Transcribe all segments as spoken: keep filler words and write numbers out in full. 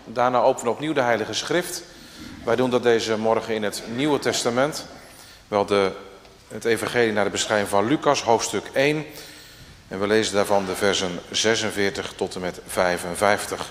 Daarna openen we opnieuw de Heilige Schrift. Wij doen dat deze morgen in het Nieuwe Testament. Wel de, het evangelie naar de beschrijving van Lucas, hoofdstuk één. En we lezen daarvan de versen zesenveertig tot en met vijfenvijftig.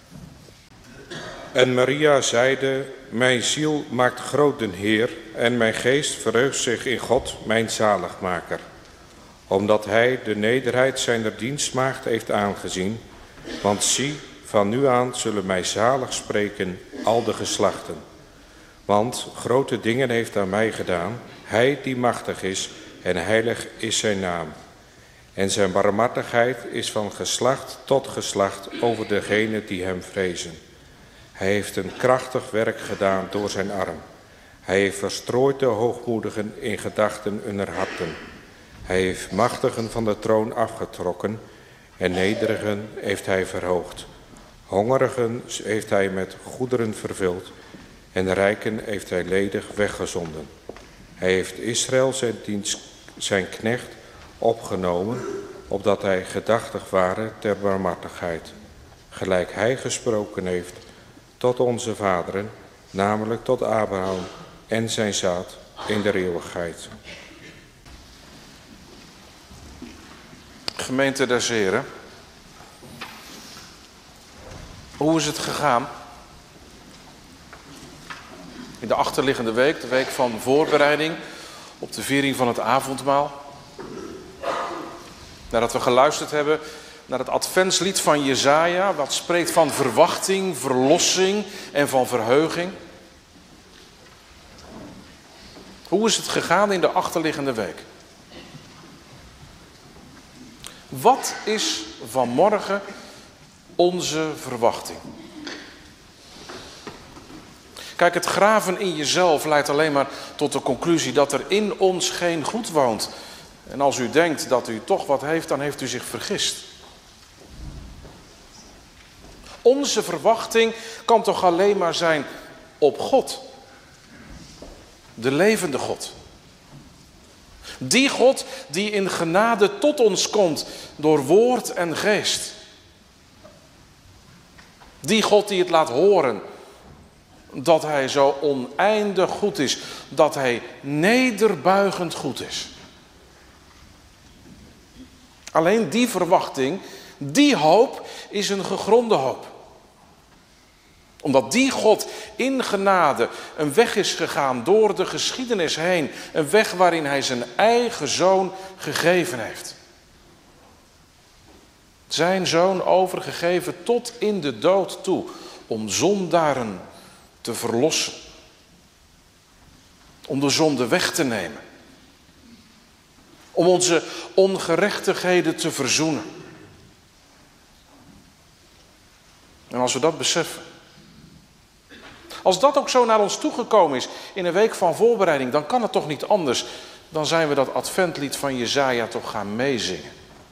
En Maria zeide, mijn ziel maakt groot den Heer en mijn geest verheugt zich in God, mijn zaligmaker. Omdat hij de nederheid zijner dienstmaagd heeft aangezien. Want zie, van nu aan zullen mij zalig spreken al de geslachten. Want grote dingen heeft aan mij gedaan, hij die machtig is en heilig is zijn naam. En zijn barmhartigheid is van geslacht tot geslacht over degenen die hem vrezen. Hij heeft een krachtig werk gedaan door zijn arm. Hij heeft verstrooid de hoogmoedigen in gedachten hunner harten. Hij heeft machtigen van de troon afgetrokken en nederigen heeft hij verhoogd. Hongerigen heeft hij met goederen vervuld en rijken heeft hij ledig weggezonden. Hij heeft Israël zijn dienst, zijn knecht, opgenomen, opdat hij gedachtig waren ter barmhartigheid. Gelijk hij gesproken heeft tot onze vaderen, namelijk tot Abraham en zijn zaad in de eeuwigheid. Gemeente des Heren, hoe is het gegaan in de achterliggende week, de week van voorbereiding op de viering van het avondmaal? Nadat we geluisterd hebben naar het adventslied van Jesaja, wat spreekt van verwachting, verlossing en van verheuging. Hoe is het gegaan in de achterliggende week? Wat is vanmorgen onze verwachting? Kijk, het graven in jezelf leidt alleen maar tot de conclusie dat er in ons geen goed woont. En als u denkt dat u toch wat heeft, dan heeft u zich vergist. Onze verwachting kan toch alleen maar zijn op God. De levende God. Die God die in genade tot ons komt door woord en geest. Die God die het laat horen dat hij zo oneindig goed is. Dat hij nederbuigend goed is. Alleen die verwachting, die hoop is een gegronde hoop. Omdat die God in genade een weg is gegaan door de geschiedenis heen. Een weg waarin hij zijn eigen zoon gegeven heeft. Zijn zoon overgegeven tot in de dood toe. Om zondaren te verlossen. Om de zonde weg te nemen. Om onze ongerechtigheden te verzoenen. En als we dat beseffen. Als dat ook zo naar ons toegekomen is in een week van voorbereiding, dan kan het toch niet anders. Dan zijn we dat adventlied van Jesaja toch gaan meezingen.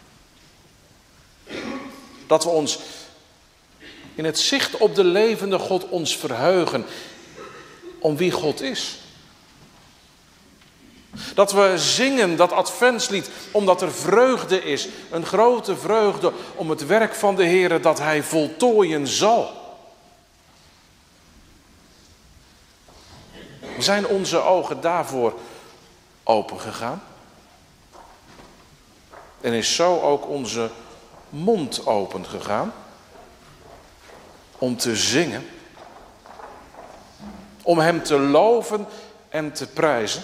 Dat we ons in het zicht op de levende God ons verheugen om wie God is. Dat we zingen dat adventslied omdat er vreugde is. Een grote vreugde om het werk van de Heere dat hij voltooien zal. Zijn onze ogen daarvoor open gegaan? En is zo ook onze mond open gegaan? Om te zingen? Om hem te loven en te prijzen?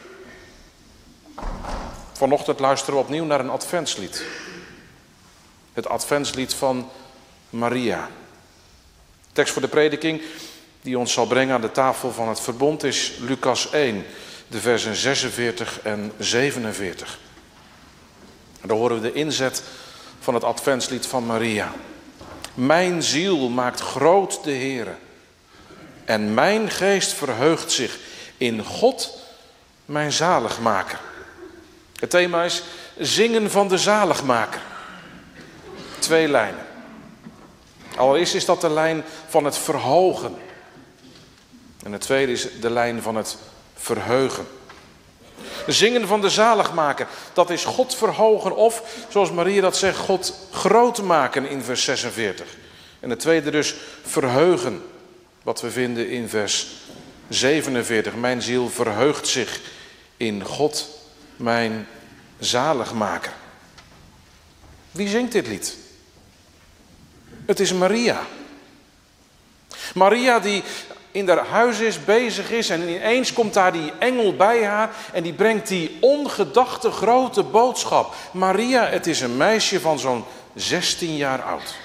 Vanochtend luisteren we opnieuw naar een adventslied. Het adventslied van Maria. De tekst voor de prediking die ons zal brengen aan de tafel van het verbond is Lucas één, de versen zesenveertig en zevenenveertig. En daar horen we de inzet van het adventslied van Maria. Mijn ziel maakt groot de Heere en mijn geest verheugt zich in God, mijn zaligmaker. Het thema is zingen van de zaligmaker. Twee lijnen. Allereerst is dat de lijn van het verhogen. En het tweede is de lijn van het verheugen. Zingen van de zaligmaker, dat is God verhogen of, zoals Maria dat zegt, God groot maken in vers zesenveertig. En het tweede dus, verheugen. Wat we vinden in vers zevenenveertig. Mijn ziel verheugt zich in God, mijn zaligmaker. Wie zingt dit lied? Het is Maria. Maria die in haar huis is, bezig is en ineens komt daar die engel bij haar en die brengt die ongedachte grote boodschap. Maria, het is een meisje van zo'n zestien jaar oud.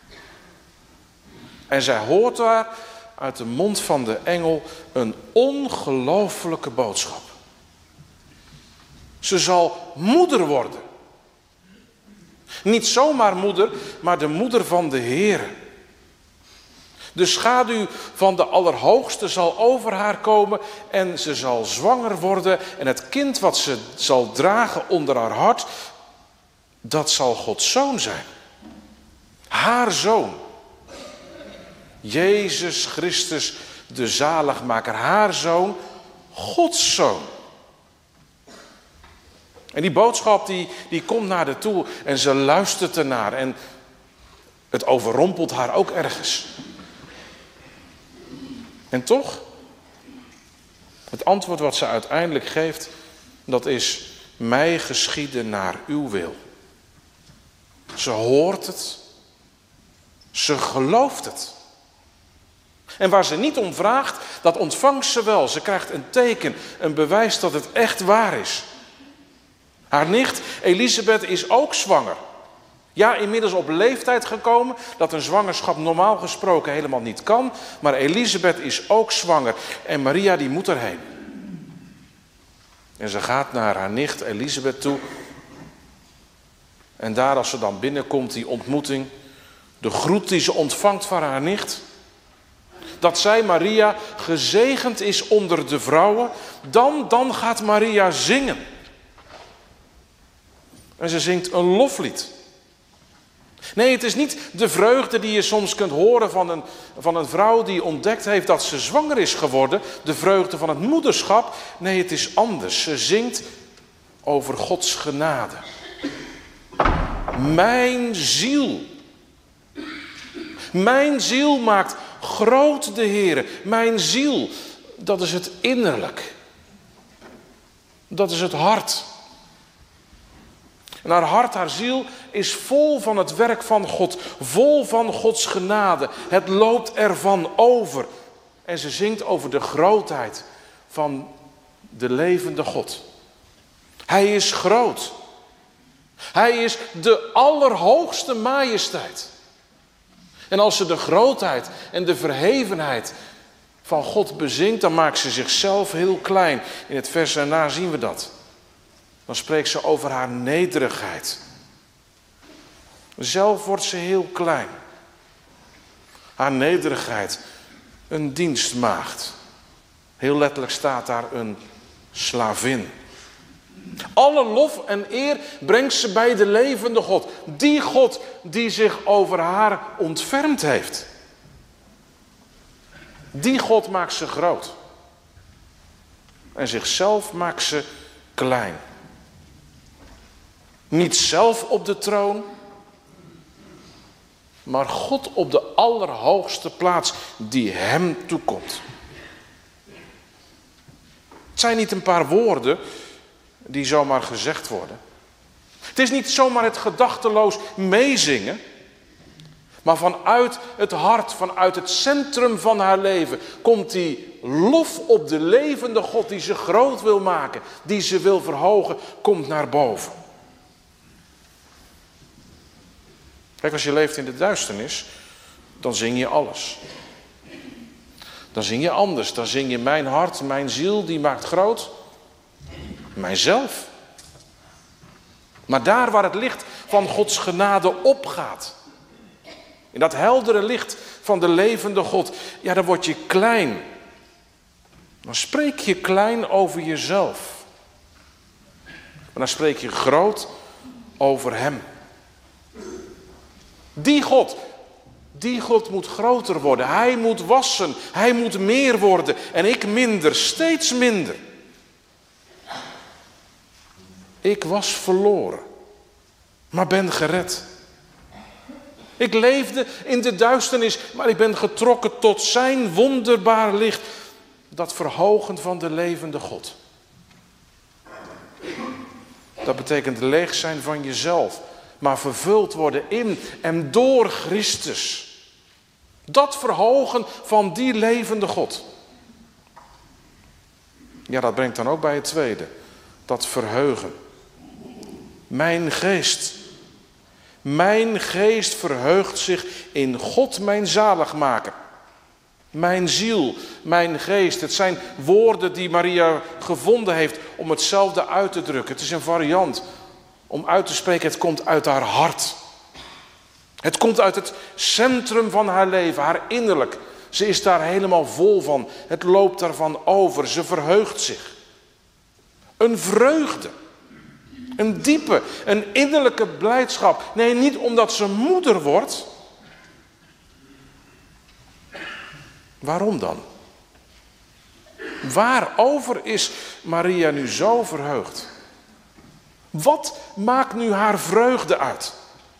En zij hoort daar uit de mond van de engel een ongelooflijke boodschap. Ze zal moeder worden. Niet zomaar moeder, maar de moeder van de Heer. De schaduw van de Allerhoogste zal over haar komen en ze zal zwanger worden. En het kind wat ze zal dragen onder haar hart, dat zal Gods zoon zijn. Haar zoon. Jezus Christus, de zaligmaker. Haar zoon, Gods zoon. En die boodschap die, die komt naar haar toe en ze luistert ernaar. En het overrompelt haar ook ergens. En toch, het antwoord wat ze uiteindelijk geeft, dat is mij geschieden naar uw wil. Ze hoort het. Ze gelooft het. En waar ze niet om vraagt, dat ontvangt ze wel. Ze krijgt een teken, een bewijs dat het echt waar is. Haar nicht Elisabeth is ook zwanger. Ja, inmiddels op leeftijd gekomen, dat een zwangerschap normaal gesproken helemaal niet kan. Maar Elisabeth is ook zwanger en Maria die moet erheen. En ze gaat naar haar nicht Elisabeth toe. En daar als ze dan binnenkomt, die ontmoeting, de groet die ze ontvangt van haar nicht. Dat zij, Maria, gezegend is onder de vrouwen, dan, dan gaat Maria zingen. En ze zingt een loflied. Nee, het is niet de vreugde die je soms kunt horen van een, van een vrouw die ontdekt heeft dat ze zwanger is geworden. De vreugde van het moederschap. Nee, het is anders. Ze zingt over Gods genade. Mijn ziel. Mijn ziel maakt groot de Heere. Mijn ziel, dat is het innerlijk. Dat is het hart. En haar hart, haar ziel is vol van het werk van God. Vol van Gods genade. Het loopt ervan over. En ze zingt over de grootheid van de levende God. Hij is groot. Hij is de allerhoogste majesteit. En als ze de grootheid en de verhevenheid van God bezingt, dan maakt ze zichzelf heel klein. In het vers daarna zien we dat. Dan spreekt ze over haar nederigheid. Zelf wordt ze heel klein. Haar nederigheid, een dienstmaagd. Heel letterlijk staat daar een slavin. Alle lof en eer brengt ze bij de levende God. Die God die zich over haar ontfermd heeft. Die God maakt ze groot. En zichzelf maakt ze klein. Niet zelf op de troon, maar God op de allerhoogste plaats die hem toekomt. Het zijn niet een paar woorden die zomaar gezegd worden. Het is niet zomaar het gedachteloos meezingen, maar vanuit het hart, vanuit het centrum van haar leven, komt die lof op de levende God die ze groot wil maken, die ze wil verhogen, komt naar boven. Kijk, als je leeft in de duisternis, dan zing je alles. Dan zing je anders. Dan zing je mijn hart, mijn ziel, die maakt groot. Mijzelf. Maar daar waar het licht van Gods genade opgaat. In dat heldere licht van de levende God. Ja, dan word je klein. Dan spreek je klein over jezelf. Maar dan spreek je groot over hem. Die God, die God moet groter worden. Hij moet wassen. Hij moet meer worden. En ik minder, steeds minder. Ik was verloren, maar ben gered. Ik leefde in de duisternis, maar ik ben getrokken tot zijn wonderbaar licht. Dat verhogen van de levende God. Dat betekent leeg zijn van jezelf, maar vervuld worden in en door Christus. Dat verhogen van die levende God. Ja, dat brengt dan ook bij het tweede. Dat verheugen. Mijn geest. Mijn geest verheugt zich in God, mijn zaligmaker. Mijn ziel, mijn geest. Het zijn woorden die Maria gevonden heeft om hetzelfde uit te drukken. Het is een variant om uit te spreken. Het komt uit haar hart. Het komt uit het centrum van haar leven, haar innerlijk. Ze is daar helemaal vol van. Het loopt daarvan over. Ze verheugt zich. Een vreugde. Een diepe, een innerlijke blijdschap. Nee, niet omdat ze moeder wordt. Waarom dan? Waarover is Maria nu zo verheugd? Wat maakt nu haar vreugde uit?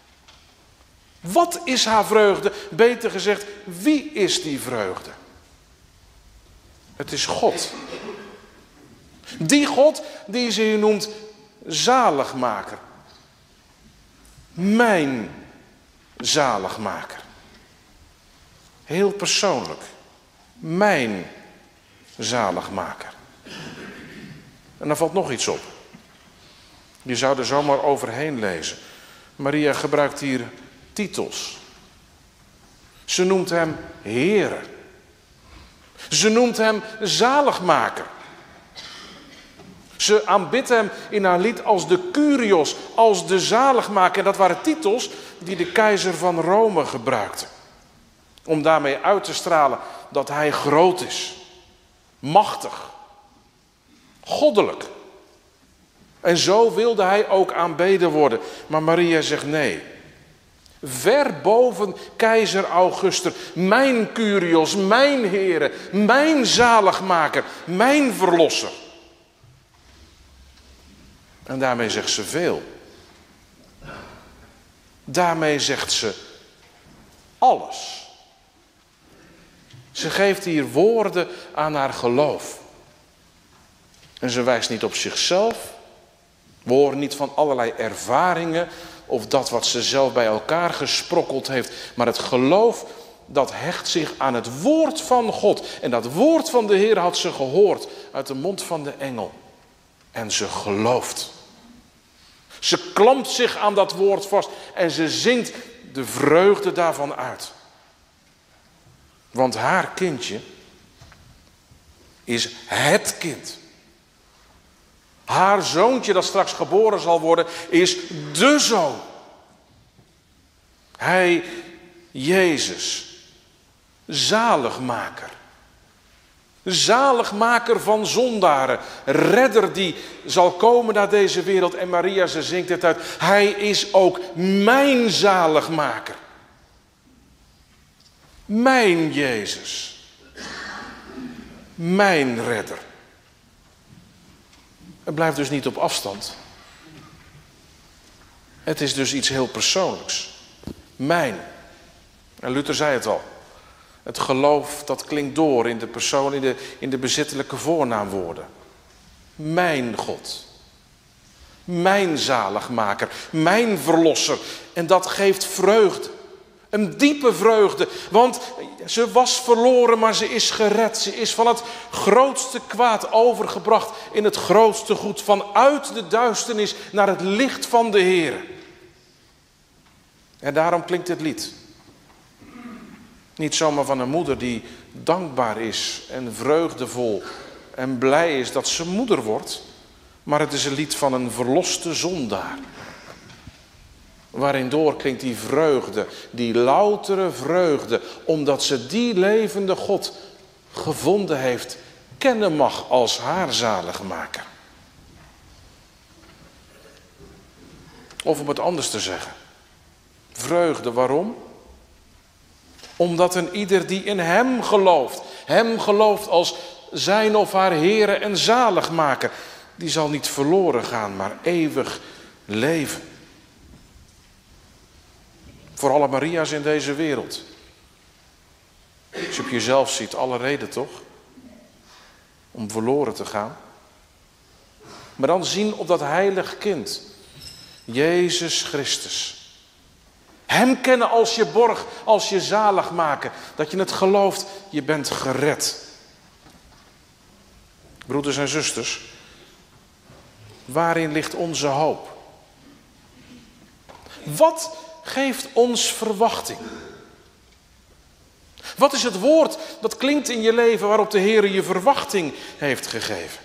Wat is haar vreugde? Beter gezegd, wie is die vreugde? Het is God. Die God die ze hier noemt zaligmaker. Mijn zaligmaker. Heel persoonlijk. Mijn zaligmaker. En dan valt nog iets op. Je zou er zomaar overheen lezen. Maria gebruikt hier titels. Ze noemt hem Heere. Ze noemt hem zaligmaker. Ze aanbidt hem in haar lied als de Kyrios, als de zaligmaker. En dat waren titels die de keizer van Rome gebruikte. Om daarmee uit te stralen dat hij groot is. Machtig. Goddelijk. En zo wilde hij ook aanbeden worden. Maar Maria zegt nee. Ver boven keizer Augustus. Mijn Kyrios, mijn Heere, mijn zaligmaker, mijn verlosser. En daarmee zegt ze veel. Daarmee zegt ze alles. Ze geeft hier woorden aan haar geloof. En ze wijst niet op zichzelf. We horen niet van allerlei ervaringen of dat wat ze zelf bij elkaar gesprokkeld heeft. Maar het geloof, dat hecht zich aan het woord van God. En dat woord van de Heer had ze gehoord uit de mond van de engel. En ze gelooft. Ze klampt zich aan dat woord vast en ze zingt de vreugde daarvan uit. Want haar kindje is het kind. Haar zoontje dat straks geboren zal worden is de zoon. Hij, Jezus, zaligmaker. Zaligmaker van zondaren. Redder die zal komen naar deze wereld. En Maria, ze zingt het uit. Hij is ook mijn zaligmaker. Mijn Jezus. Mijn redder. Het blijft dus niet op afstand. Het is dus iets heel persoonlijks. Mijn. En Luther zei het al. Het geloof dat klinkt door in de persoon, in de, in de bezittelijke voornaamwoorden. Mijn God. Mijn zaligmaker. Mijn verlosser. En dat geeft vreugde. Een diepe vreugde. Want ze was verloren, maar ze is gered. Ze is van het grootste kwaad overgebracht in het grootste goed. Vanuit de duisternis naar het licht van de Heer. En daarom klinkt dit lied. Niet zomaar van een moeder die dankbaar is en vreugdevol en blij is dat ze moeder wordt. Maar het is een lied van een verloste zondaar. Waarin doorklinkt die vreugde, die loutere vreugde, omdat ze die levende God gevonden heeft, kennen mag als haar zaligmaker. Of om het anders te zeggen. Vreugde, waarom? Omdat een ieder die in hem gelooft, hem gelooft als zijn of haar Heere en zaligmaker, die zal niet verloren gaan, maar eeuwig leven. Voor alle Maria's in deze wereld. Als je op jezelf ziet, alle reden toch? Om verloren te gaan. Maar dan zien op dat heilig kind. Jezus Christus. Hem kennen als je borg, als je zalig maken. Dat je het gelooft, je bent gered. Broeders en zusters. Waarin ligt onze hoop? Wat geeft ons verwachting? Wat is het woord dat klinkt in je leven waarop de Heer je verwachting heeft gegeven?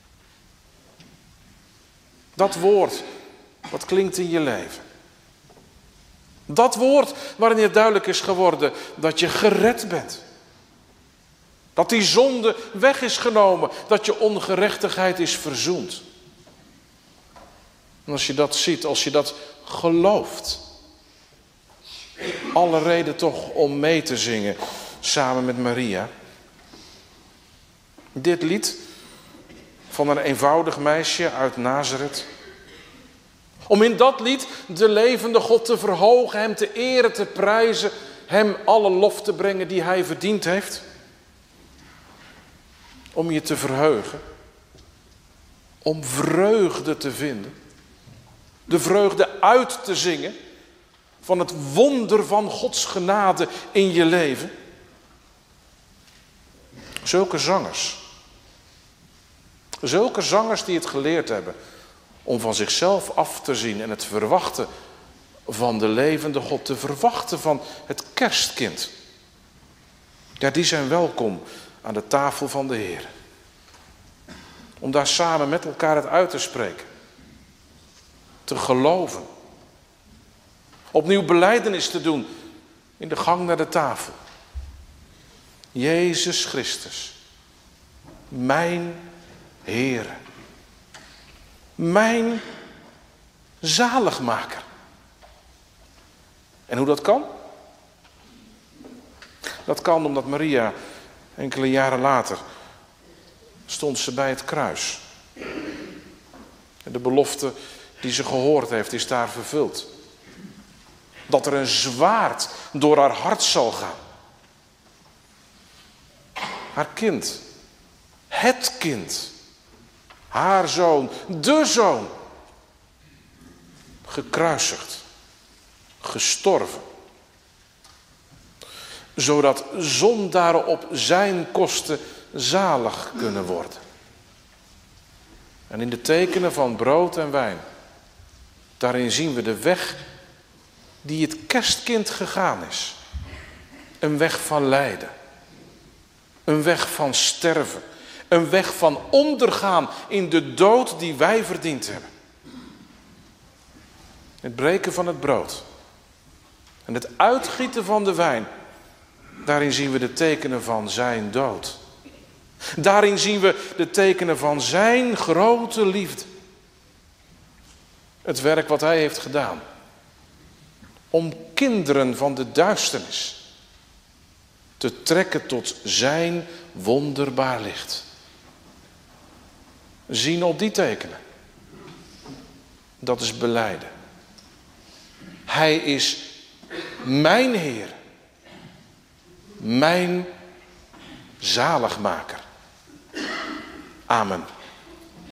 Dat woord wat klinkt in je leven. Dat woord waarin het duidelijk is geworden dat je gered bent. Dat die zonde weg is genomen. Dat je ongerechtigheid is verzoend. En als je dat ziet, als je dat gelooft. Alle reden toch om mee te zingen samen met Maria. Dit lied van een eenvoudig meisje uit Nazareth. Om in dat lied de levende God te verhogen, hem te eren, te prijzen, hem alle lof te brengen die hij verdiend heeft. Om je te verheugen. Om vreugde te vinden. De vreugde uit te zingen van het wonder van Gods genade in je leven. Zulke zangers. Zulke zangers die het geleerd hebben om van zichzelf af te zien en het verwachten van de levende God, te verwachten van het kerstkind. Ja, die zijn welkom aan de tafel van de Heer. Om daar samen met elkaar het uit te spreken. Te geloven. Opnieuw belijdenis te doen in de gang naar de tafel. Jezus Christus, mijn Heere. Mijn zaligmaker. En hoe dat kan? Dat kan omdat Maria enkele jaren later stond ze bij het kruis. En de belofte die ze gehoord heeft is daar vervuld. Dat er een zwaard door haar hart zal gaan. Haar kind. Het kind. Haar zoon. De zoon. Gekruisigd. Gestorven. Zodat zondaren op zijn kosten zalig kunnen worden. En in de tekenen van brood en wijn. Daarin zien we de weg die het kerstkind gegaan is. Een weg van lijden. Een weg van sterven. Een weg van ondergaan in de dood die wij verdiend hebben. Het breken van het brood. En het uitgieten van de wijn. Daarin zien we de tekenen van zijn dood. Daarin zien we de tekenen van zijn grote liefde. Het werk wat hij heeft gedaan. Om kinderen van de duisternis te trekken tot zijn wonderbaar licht. Zien op die tekenen. Dat is belijden. Hij is mijn Heer. Mijn zaligmaker. Amen.